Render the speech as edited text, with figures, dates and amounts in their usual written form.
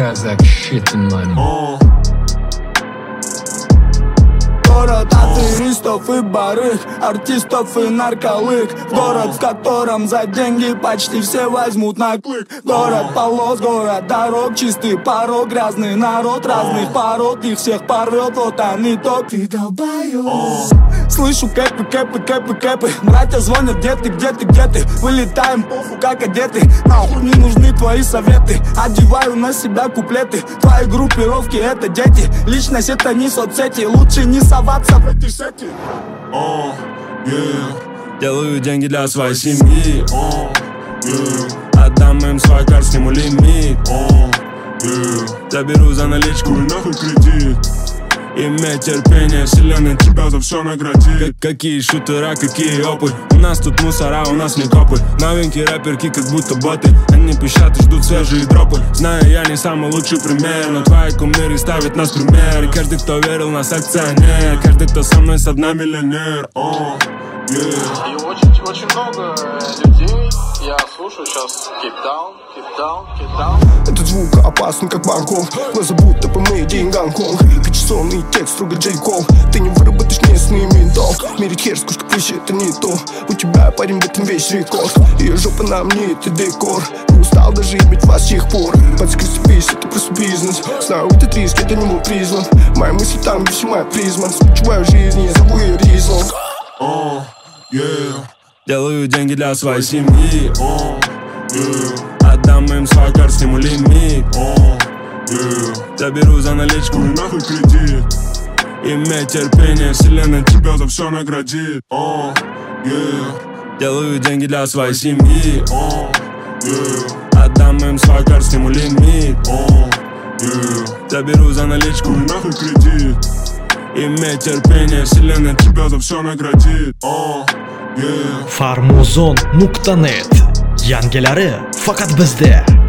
Kazakh shit in money. Город аферистов и барыг, артистов и нарколык. Город, в котором за деньги почти все возьмут на клык. Город полос, город дорог, чистый порог, грязный народ разных пород, их всех порвет, вот они топ. Ты долбоёб. Слышу кэпы, кэпы, кэпы, кэпы. Братья звонят, где ты, где ты, где ты? Вылетаем, похуй, как одеты. Нахуй не нужны твои советы. Одеваю на себя куплеты. Твои группировки это дети. Личность это не соцсети. Лучше не соваться в эти сети. Делаю деньги для своей семьи. Отдам им свой кар, сниму лимит. Заберу за наличку и нахуй кредит. Имей терпение, вселенная тебя за все наградит. Какие шутера, какие опы. У нас тут мусора, у нас не копы. Новенькие рэперки, как будто боты. Они пищат и ждут свежие дропы. Знаю, я не самый лучший пример, но твои кумиры ставят нас в пример. И каждый, кто верил, нас акционер. Каждый, кто со мной, со дна миллионер. И очень много людей. Я слушаю сейчас Keep Down, Keep Down, Keep Down. Этот звук опасен, как Бангкок. Глаза будто бы мы день Гонконг. Пятичасовный текст, строго Джей Кол. Ты не выработаешь местный ментол. Мерить хер, сколько пусть это не то. У тебя, парень, в этом весь рекорд. Ее жопа на мне, это декор. Не устал даже иметь вас с тех пор. Подскрестись, это просто бизнес. Знаю, этот риск, это не мой призван. Мои мысли там, где вся моя призма. Спочиваю жизнь, я зову ее Ризлом. Делаю деньги для своей семьи. Отдам им свой кар, сниму лимит. Заберу за наличку и нахуй кредит. Имей терпение, вселенная тебя за все наградит. Делаю деньги для своей семьи. Отдам им свой кар, сниму лимит. Заберу за наличку и nахуй кредит. Имей терпение, вселенная тебя за все наградит. Farmuzon.net Yangilari faqat bizda.